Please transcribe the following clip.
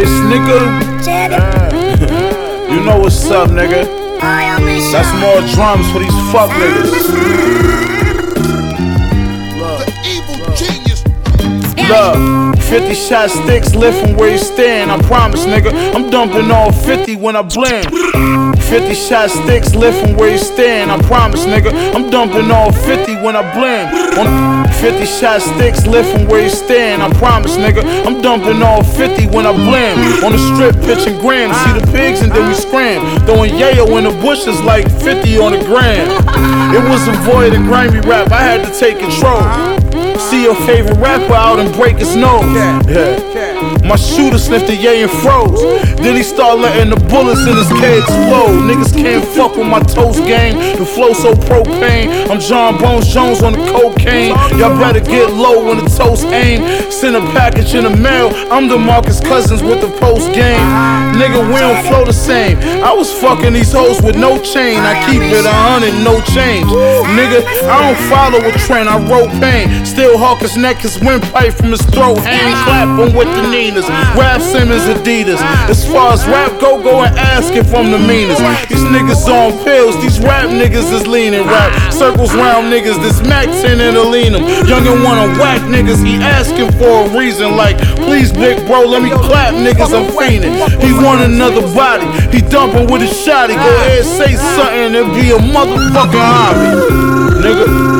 voice, nigga. You know what's up, nigga. That's more drums for these fuck niggas. Look, 50 shot sticks lift from where you stand. I promise, nigga, I'm dumping all 50 when I blend. 50 shot sticks lift from where you stand. I promise, nigga, I'm dumping all 50 when I blend. 50 shot sticks lift from where you stand. I promise, nigga, I'm dumping all 50 when I blend. On the strip, pitching grams, see the pigs and then we scram. Throwing yayo in the bushes like 50 on the gram. It was a void of grimy rap, I had to take control. See your favorite rapper out and break his nose. Yeah. My shooter sniffed the yay and froze. Then he started letting the bullets in his K explode. Niggas can't fuck with my toast game. The flow so propane. I'm John Bones Jones on the cocaine. Y'all better get low when the toast aim. Send a package in the mail. I'm DeMarcus Cousins with the post game. Nigga, we don't flow the same. I was fucking these hoes with no chain. I keep it 100, no change. Nigga, I don't follow a trend. I wrote pain. Still hawk his neck, his windpipe from his throat. Hang clap him with the Ninas. Rap Simmons Adidas. As far as rap go and ask if I'm the meanest. These niggas on pills, these rap niggas is leaning. Rap circles round niggas, this Mac 10 and a lean 'em. Youngin' wanna whack niggas, he asking for a reason. Like, please big bro, let me clap niggas, I'm fiending. He want another body, he dumping with a shotty. Go ahead, say something, it'll be a motherfucking hobby, nigga.